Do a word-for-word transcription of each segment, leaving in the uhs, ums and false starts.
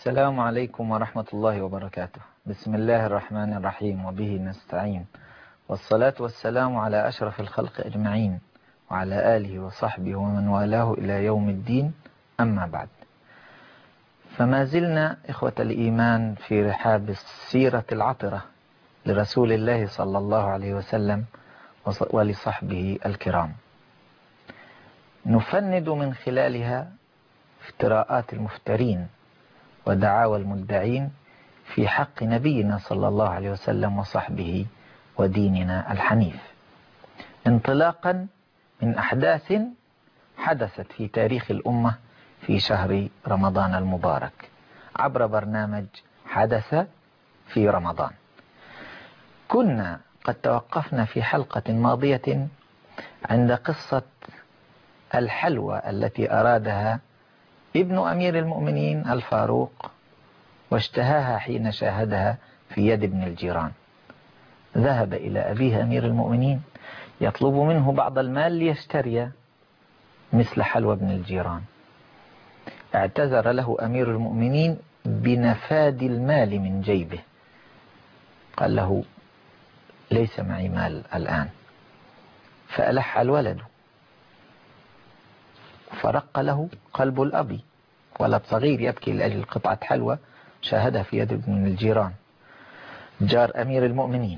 السلام عليكم ورحمة الله وبركاته. بسم الله الرحمن الرحيم وبه نستعين، والصلاة والسلام على أشرف الخلق أجمعين وعلى آله وصحبه ومن والاه إلى يوم الدين، أما بعد. فما زلنا إخوة الإيمان في رحاب السيرة العطرة لرسول الله صلى الله عليه وسلم ولصحبه الكرام، نفند من خلالها افتراءات المفترين ودعاوى المدعين في حق نبينا صلى الله عليه وسلم وصحبه وديننا الحنيف، انطلاقا من أحداث حدثت في تاريخ الأمة في شهر رمضان المبارك عبر برنامج حدث في رمضان. كنا قد توقفنا في حلقة ماضية عند قصة الحلوى التي أرادها ابن أمير المؤمنين الفاروق واشتهاها حين شاهدها في يد ابن الجيران. ذهب إلى أبيه أمير المؤمنين يطلب منه بعض المال ليشتري مثل حلوى ابن الجيران. اعتذر له أمير المؤمنين بنفاد المال من جيبه، قال له ليس معي مال الآن، فألح الولد فرق له قلب الأب، ولد صغير يبكي لأجل قطعة حلوى شاهدها في يد ابن الجيران جار أمير المؤمنين،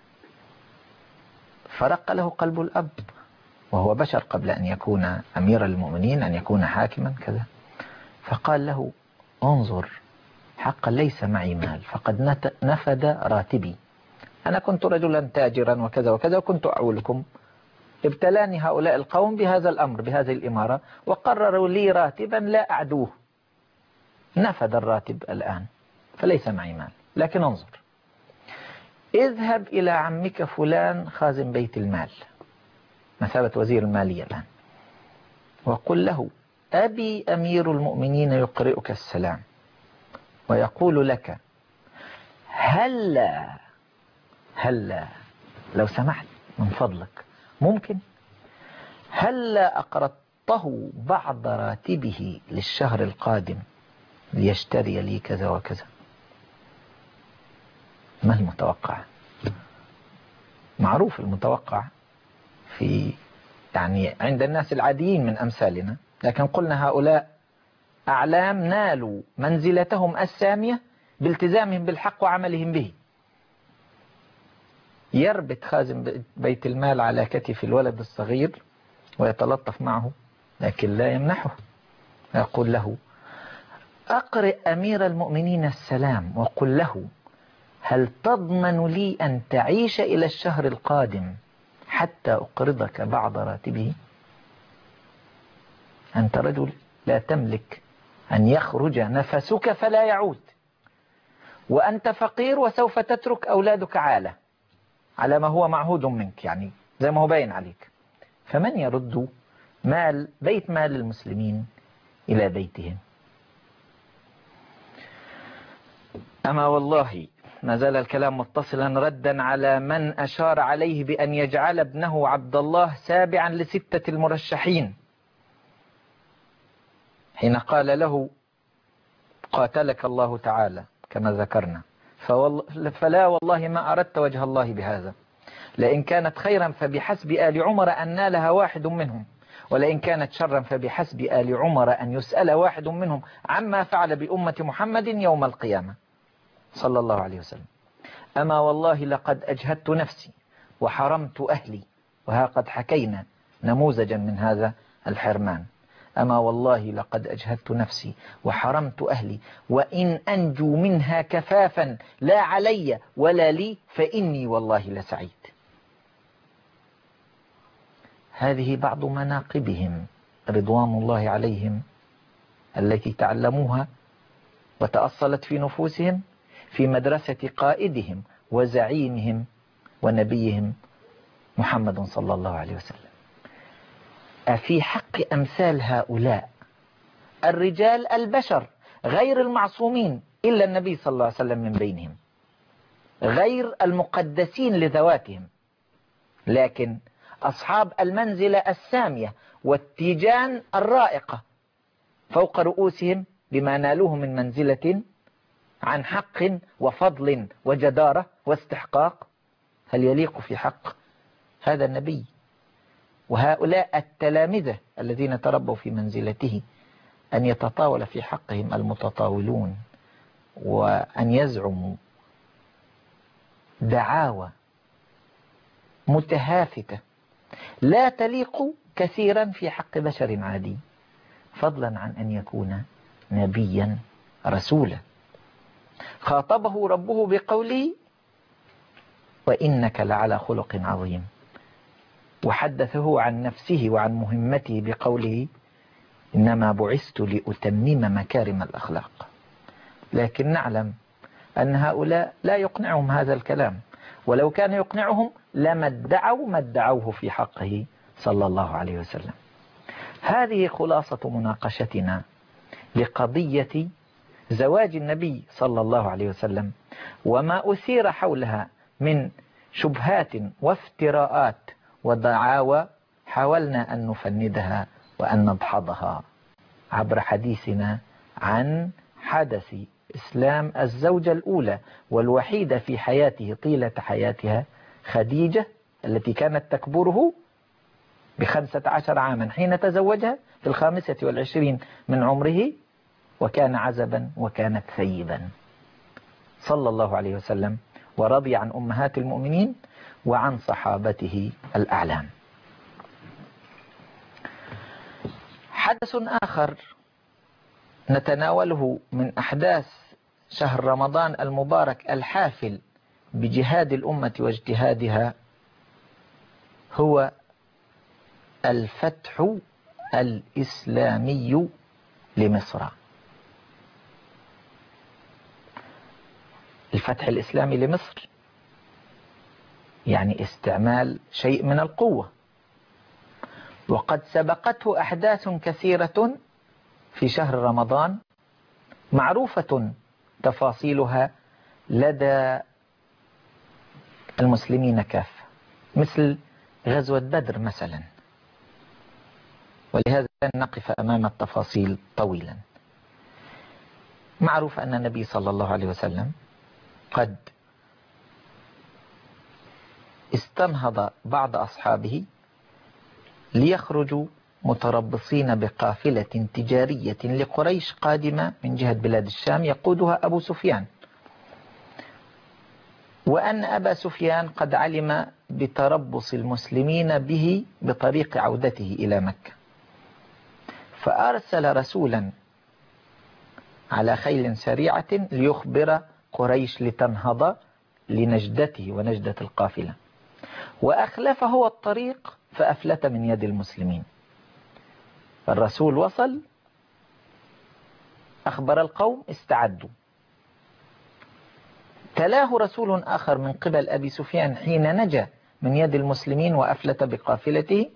فرق له قلب الأب وهو بشر قبل أن يكون أمير المؤمنين، أن يكون حاكما كذا. فقال له انظر، حقا ليس معي مال، فقد نفد راتبي، أنا كنت رجلا تاجرا وكذا وكذا وكنت أعولكم، ابتلاني هؤلاء القوم بهذا الأمر بهذه الإمارة وقرروا لي راتبا لا أعدوه، نفد الراتب الآن فليس معي مال، لكن انظر، اذهب إلى عمك فلان خازن بيت المال مثابة وزير المالية الآن، وقل له أبي أمير المؤمنين يقرئك السلام ويقول لك هلا هلا لو سمحت من فضلك ممكن هلا أقرضته بعض راتبه للشهر القادم ليشتري لي كذا وكذا. ما المتوقع؟ معروف المتوقع في يعني عند الناس العاديين من أمثالنا، لكن قلنا هؤلاء أعلام نالوا منزلتهم السامية بالتزامهم بالحق وعملهم به. يربط خازن بيت المال على كتف الولد الصغير ويتلطف معه، لكن لا يمنحه، يقول له أقرئ أمير المؤمنين السلام وقل له هل تضمن لي أن تعيش إلى الشهر القادم حتى أقرضك بعض راتبه؟ أنت رجل لا تملك أن يخرج نفسك فلا يعود، وأنت فقير وسوف تترك أولادك عالة على ما هو معهود منك، يعني زي ما هو باين عليك، فمن يرد مال بيت مال المسلمين إلى بيتهم؟ أما والله ما زال الكلام متصلا ردا على من أشار عليه بأن يجعل ابنه عبد الله سابعا لستة المرشحين، حين قال له قاتلك الله تعالى كما ذكرنا، فلا والله ما أردت وجه الله بهذا، لئن كانت خيرا فبحسب آل عمر أن نالها واحد منهم، ولئن كانت شرا فبحسب آل عمر أن يسأل واحد منهم عما فعل بأمة محمد يوم القيامة صلى الله عليه وسلم. أما والله لقد أجهدت نفسي وحرمت أهلي، وها قد حكينا نموذجا من هذا الحرمان. أما والله لقد أجهدت نفسي وحرمت أهلي، وإن أنجو منها كفافا لا علي ولا لي فإني والله لسعيد. هذه بعض مناقبهم رضوان الله عليهم التي تعلموها وتأصلت في نفوسهم في مدرسة قائدهم وزعيمهم ونبيهم محمد صلى الله عليه وسلم. أفي حق أمثال هؤلاء الرجال البشر غير المعصومين إلا النبي صلى الله عليه وسلم من بينهم، غير المقدسين لذواتهم، لكن أصحاب المنزلة السامية والتيجان الرائقة فوق رؤوسهم بما نالوه من منزلة عن حق وفضل وجدارة واستحقاق، هل يليق في حق هذا النبي وهؤلاء التلامذة الذين تربوا في منزلته أن يتطاول في حقهم المتطاولون وأن يزعموا دعاوى متهافتة لا تليق كثيرا في حق بشر عادي، فضلا عن أن يكون نبيا رسولا؟ خاطبه ربه بقوله وإنك لعلى خلق عظيم، وحدثه عن نفسه وعن مهمته بقوله إنما بعثت لأتمم مكارم الأخلاق. لكن نعلم أن هؤلاء لا يقنعهم هذا الكلام، ولو كان يقنعهم لما ادعوا ما ادعوه في حقه صلى الله عليه وسلم. هذه خلاصة مناقشتنا لقضية زواج النبي صلى الله عليه وسلم وما أثير حولها من شبهات وافتراءات ودعاوى، حاولنا أن نفندها وأن نضحضها عبر حديثنا عن حدث إسلام الزوجة الأولى والوحيدة في حياته طيلة حياتها، خديجة، التي كانت تكبره بخمسة عشر عاما حين تزوجها في الخامسة والعشرين من عمره، وكان عزبا وكانت ثيبا صلى الله عليه وسلم، ورضي عن أمهات المؤمنين وعن صحابته الأعلام. حدث آخر نتناوله من أحداث شهر رمضان المبارك الحافل بجهاد الأمة واجتهادها هو الفتح الإسلامي لمصر. الفتح الإسلامي لمصر يعني استعمال شيء من القوة، وقد سبقته أحداث كثيرة في شهر رمضان معروفة تفاصيلها لدى المسلمين كافة، مثل غزوة بدر مثلا، ولهذا لن نقف أمام التفاصيل طويلا. معروف أن النبي صلى الله عليه وسلم قد استنهض بعض أصحابه ليخرجوا متربصين بقافلة تجارية لقريش قادمة من جهة بلاد الشام يقودها أبو سفيان، وأن أبا سفيان قد علم بتربص المسلمين به بطريق عودته إلى مكة، فأرسل رسولا على خيل سريعة ليخبر قريش لتنهض لنجدته ونجدة القافلة، وأخلف هو الطريق فأفلت من يد المسلمين. الرسول وصل، أخبر القوم، استعدوا. تلاه رسول آخر من قبل أبي سفيان حين نجا من يد المسلمين وأفلت بقافلته،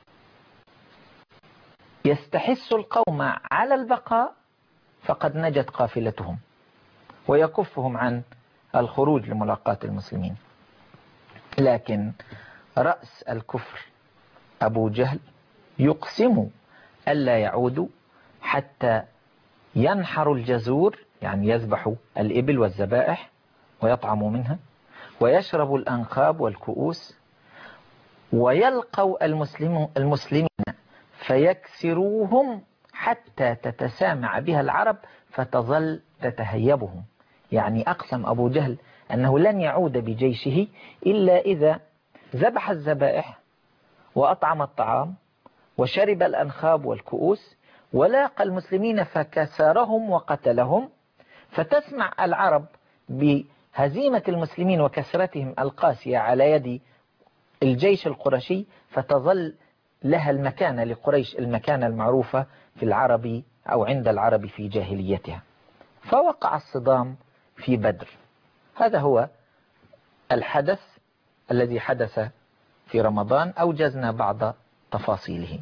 يستحث القوم على البقاء فقد نجت قافلتهم، ويكفهم عن الخروج لملاقاة المسلمين. لكن رأس الكفر أبو جهل يقسم ألا يعودوا حتى ينحروا الجزور، يعني يذبحوا الإبل والذبائح ويطعموا منها، ويشربوا الأنخاب والكؤوس، ويلقوا المسلمين فيكسروهم حتى تتسامع بها العرب فتظل تتهيبهم. يعني أقسم أبو جهل أنه لن يعود بجيشه إلا إذا ذبح الذبائح وأطعم الطعام وشرب الأنخاب والكؤوس ولاقى المسلمين فكسرهم وقتلهم، فتسمع العرب بهزيمة المسلمين وكسرتهم القاسية على يد الجيش القرشي، فتظل لها المكانة لقريش، المكانة المعروفة في العرب أو عند العرب في جاهليتها. فوقع الصدام في بدر. هذا هو الحدث الذي حدث في رمضان، أوجزنا بعض تفاصيله.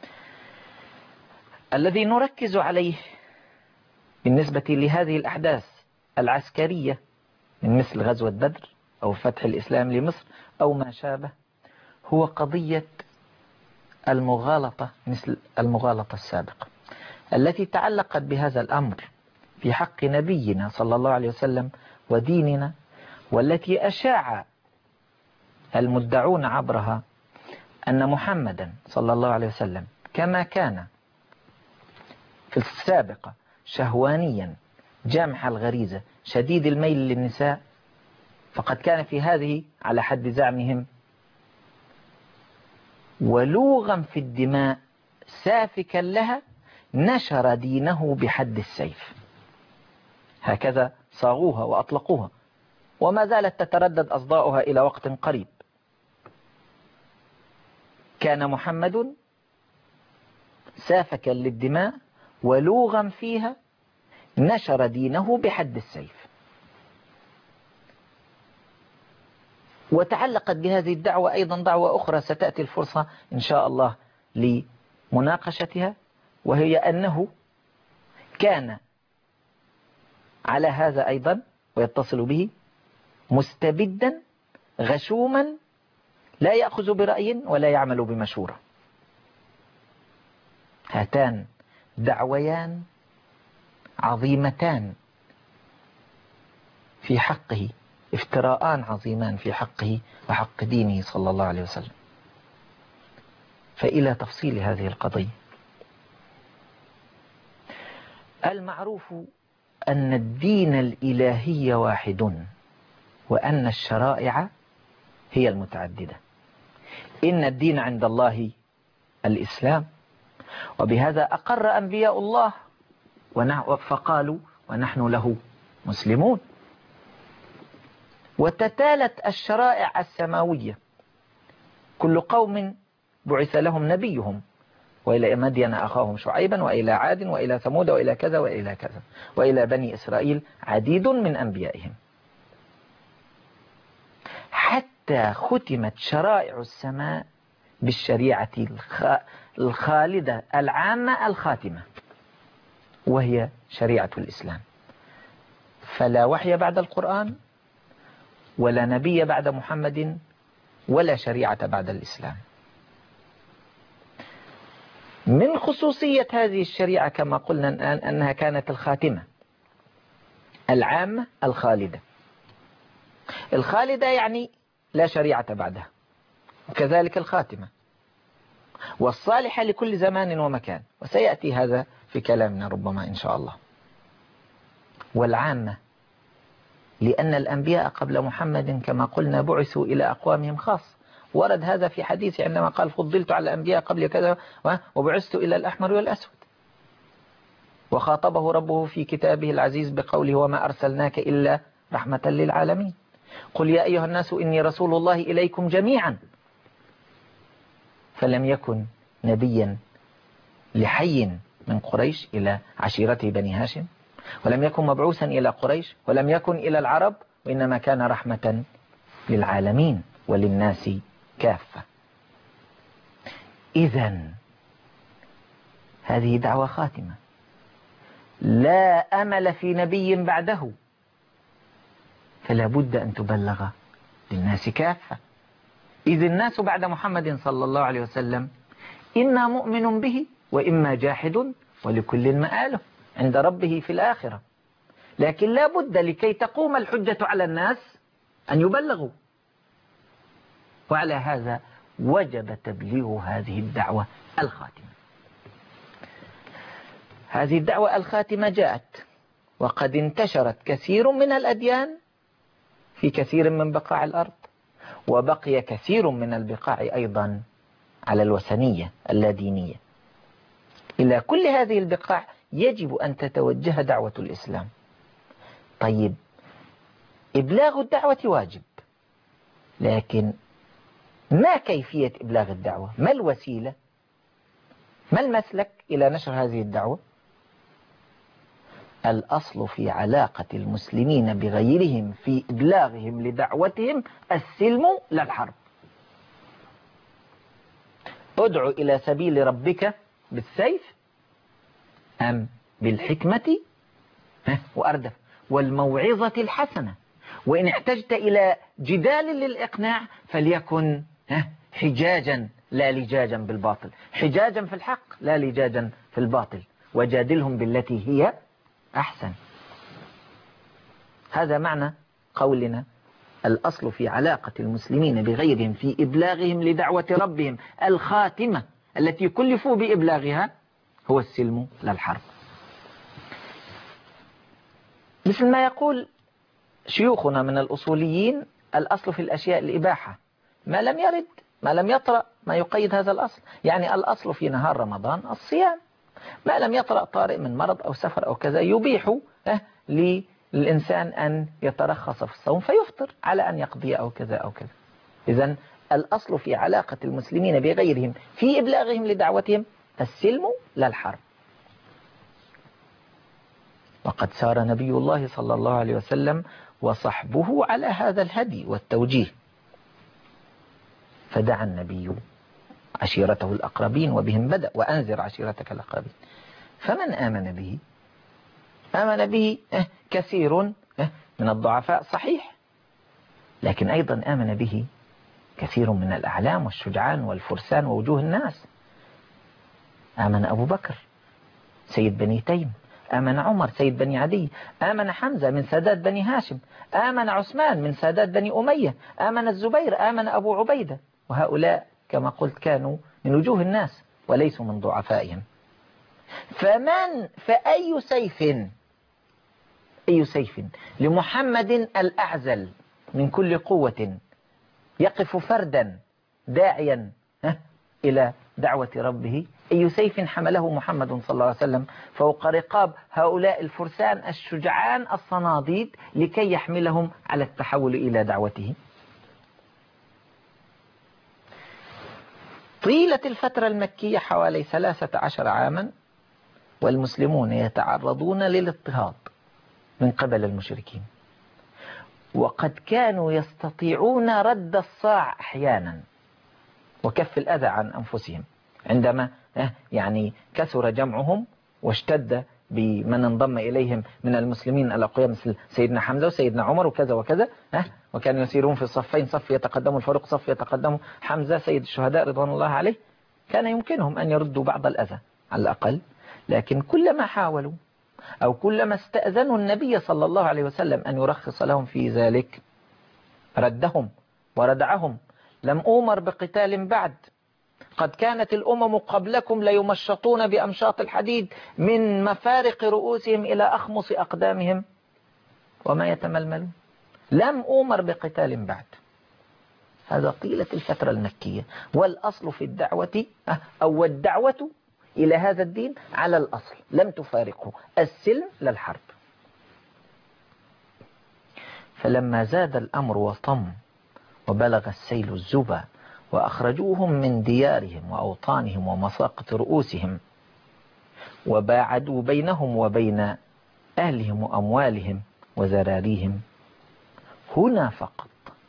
الذي نركز عليه بالنسبة لهذه الأحداث العسكرية من مثل غزوة بدر أو فتح الإسلام لمصر أو ما شابه هو قضية المغالطة مثل المغالطة السابقة. التي تعلقت بهذا الأمر في حق نبينا صلى الله عليه وسلم وديننا، والتي أشاع المدعون عبرها أن محمدا صلى الله عليه وسلم كما كان في السابقة شهوانيا جامح الغريزة شديد الميل للنساء، فقد كان في هذه على حد زعمهم ولوغا في الدماء سافكا لها نشر دينه بحد السيف. هكذا صاغوها وأطلقوها، وما زالت تتردد أصداؤها إلى وقت قريب. كان محمد سافكا للدماء ولوغا فيها نشر دينه بحد السيف. وتعلقت بهذه الدعوة أيضا دعوة أخرى ستأتي الفرصة إن شاء الله لمناقشتها، وهي أنه كان على هذا أيضا ويتصل به مستبدا غشوما لا يأخذ برأي ولا يعمل بمشورة. هاتان دعويان عظيمتان في حقه، افتراءان عظيمان في حقه وحق دينه صلى الله عليه وسلم. فإلى تفصيل هذه القضية. المعروف أن الدين الإلهي واحد، وأن الشرائع هي المتعددة. إن الدين عند الله الإسلام، وبهذا أقر أنبياء الله فقالوا ونحن له مسلمون. وتتالت الشرائع السماوية، كل قوم بعث لهم نبيهم، وإلى مدين أخاهم شعيبا، وإلى عاد، وإلى ثمود، وإلى كذا وإلى كذا، وإلى بني إسرائيل عديد من أنبيائهم، حتى ختمت شرائع السماء بالشريعة الخالدة العامة الخاتمة، وهي شريعة الإسلام. فلا وحي بعد القرآن، ولا نبي بعد محمد، ولا شريعة بعد الإسلام. من خصوصية هذه الشريعة كما قلنا الآن أنها كانت الخاتمة العامة الخالدة. الخالدة يعني لا شريعة بعدها، وكذلك الخاتمة، والصالحة لكل زمان ومكان، وسيأتي هذا في كلامنا ربما إن شاء الله. والعامة لأن الأنبياء قبل محمد كما قلنا بعثوا إلى أقوامهم خاص، ورد هذا في حديث عندما قال فضلت على الأنبياء قبل كذا وبعثت إلى الأحمر والأسود. وخاطبه ربه في كتابه العزيز بقوله وما أرسلناك إلا رحمة للعالمين، قل يا أيها الناس إني رسول الله إليكم جميعا. فلم يكن نبيا لحي من قريش إلى عشيرته بني هاشم، ولم يكن مبعوثا إلى قريش، ولم يكن إلى العرب، وإنما كان رحمة للعالمين وللناس كافة. إذن هذه دعوة خاتمة، لا أمل في نبي بعده، فلا بد أن تبلغ للناس كافة. إذ الناس بعد محمد صلى الله عليه وسلم إما مؤمن به وإما جاحد، ولكل مآله عند ربه في الآخرة. لكن لا بد لكي تقوم الحجة على الناس أن يبلغوا، وعلى هذا وجب تبليغ هذه الدعوة الخاتمة. هذه الدعوة الخاتمة جاءت وقد انتشرت كثير من الأديان في كثير من بقاع الأرض، وبقي كثير من البقاع أيضا على الوثنية اللادينية. إلى كل هذه البقاع يجب أن تتوجه دعوة الإسلام. طيب، إبلاغ الدعوة واجب، لكن ما كيفية إبلاغ الدعوة؟ ما الوسيلة؟ ما المسلك إلى نشر هذه الدعوة؟ الأصل في علاقة المسلمين بغيرهم في إبلاغهم لدعوتهم السلم لا الحرب. ادعو إلى سبيل ربك بالسيف أم بالحكمة وأردف والموعظة الحسنة، وإن احتجت إلى جدال للإقناع فليكن حجاجا لا لجاجا بالباطل، حجاجا في الحق لا لجاجا في الباطل. وجادلهم بالتي هي أحسن. هذا معنى قولنا الأصل في علاقة المسلمين بغيرهم في إبلاغهم لدعوة ربهم الخاتمة التي كلفوا بإبلاغها هو السلم لا الحرب. مثل ما يقول شيوخنا من الأصوليين الأصل في الأشياء الإباحة ما لم يرد ما لم يطرأ ما يقيد هذا الأصل. يعني الأصل في نهار رمضان الصيام، ما لم يطرأ طارئ من مرض أو سفر أو كذا يبيح للإنسان أن يترخص في الصوم فيفطر على أن يقضي أو كذا أو كذا. إذن الأصل في علاقة المسلمين بغيرهم في إبلاغهم لدعوتهم السلم لا الحرب. وقد سار نبي الله صلى الله عليه وسلم وصحبه على هذا الهدي والتوجيه، فدعا النبي عشيرته الأقربين وبهم بدأ وأنذر عشيرتك الأقربين. فمن آمن به آمن به كثير من الضعفاء صحيح، لكن أيضا آمن به كثير من الأعلام والشجعان والفرسان ووجوه الناس. آمن أبو بكر سيد بني تيم، آمن عمر سيد بني عدي، آمن حمزة من سادات بني هاشم، آمن عثمان من سادات بني أمية، آمن الزبير، آمن أبو عبيدة. وهؤلاء كما قلت كانوا من وجوه الناس وليسوا من ضعفائهم. فمن فأي سيف أي سيف لمحمد الأعزل من كل قوة يقف فردا داعيا إلى دعوة ربه، أي سيف حمله محمد صلى الله عليه وسلم فوق رقاب هؤلاء الفرسان الشجعان الصناديد لكي يحملهم على التحول إلى دعوته. طيلة الفترة المكية حوالي ثلاثة عشر عاما والمسلمون يتعرضون للاضطهاد من قبل المشركين، وقد كانوا يستطيعون رد الصاع أحيانا وكف الأذى عن أنفسهم عندما يعني كثر جمعهم واشتد بمن انضم إليهم من المسلمين الأقوياء مثل سيدنا حمزة وسيدنا عمر وكذا وكذا، وكانوا يسيرون في الصفين، صف يتقدم الفاروق، صف يتقدم حمزة سيد الشهداء رضوان الله عليه. كان يمكنهم أن يردوا بعض الأذى على الأقل، لكن كلما حاولوا أو كلما استأذنوا النبي صلى الله عليه وسلم أن يرخص لهم في ذلك ردهم وردعهم. لم أؤمر بقتال بعد، قد كانت الأمم قبلكم ليمشطون بأمشاط الحديد من مفارق رؤوسهم إلى أخمص أقدامهم وما يتململون. لم أؤمر بقتال بعد. هذا طيلة الفترة المكية. والأصل في الدعوة أو الدعوة إلى هذا الدين على الأصل لم تفارقه، السلم للحرب. فلما زاد الأمر وطم وبلغ السيل الزبا وأخرجوهم من ديارهم وأوطانهم ومساقط رؤوسهم وباعدوا بينهم وبين أهلهم وأموالهم وذراريهم، هنا فقط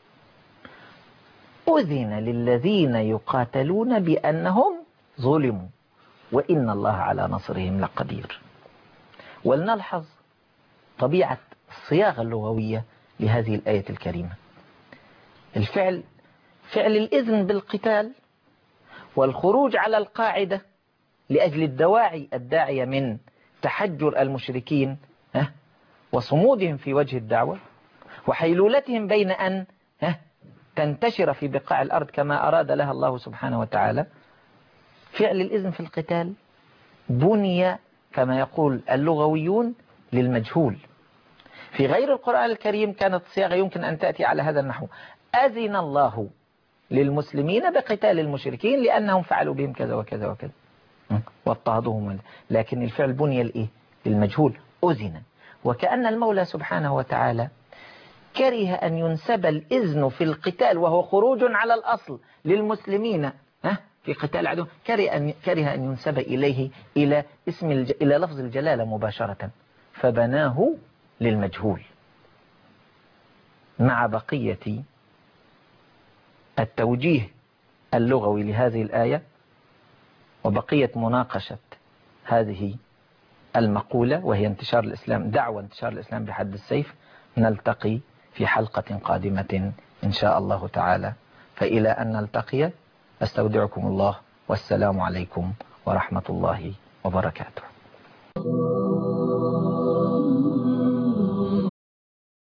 أذن للذين يقاتلون بأنهم ظلموا وإن الله على نصرهم لقدير. ولنلحظ طبيعة الصياغة اللغوية لهذه الآية الكريمة. الفعل فعل الإذن بالقتال والخروج على القاعدة لأجل الدواعي الداعية من تحجر المشركين وصمودهم في وجه الدعوة وحيلولتهم بين أن تنتشر في بقاع الأرض كما أراد لها الله سبحانه وتعالى. فعل الإذن في القتال بني كما يقول اللغويون للمجهول. في غير القرآن الكريم كانت الصياغة يمكن أن تأتي على هذا النحو: أذن الله للمسلمين بقتال المشركين لأنهم فعلوا بهم كذا وكذا وكذا واضطهدوهم. لكن الفعل بني الإيه؟ للمجهول، أذن. وكأن المولى سبحانه وتعالى كره أن ينسب الإذن في القتال وهو خروج على الأصل للمسلمين في قتال عدو، كره أن كره أن ينسب إليه إلى اسم الج... إلى لفظ الجلالة مباشرة، فبناه للمجهول. مع بقية التوجيه اللغوي لهذه الآية وبقية مناقشة هذه المقولة وهي انتشار الإسلام، دعوة انتشار الإسلام بحد السيف، نلتقي في حلقة قادمة إن شاء الله تعالى. فإلى أن نلتقي أستودعكم الله والسلام عليكم ورحمة الله وبركاته.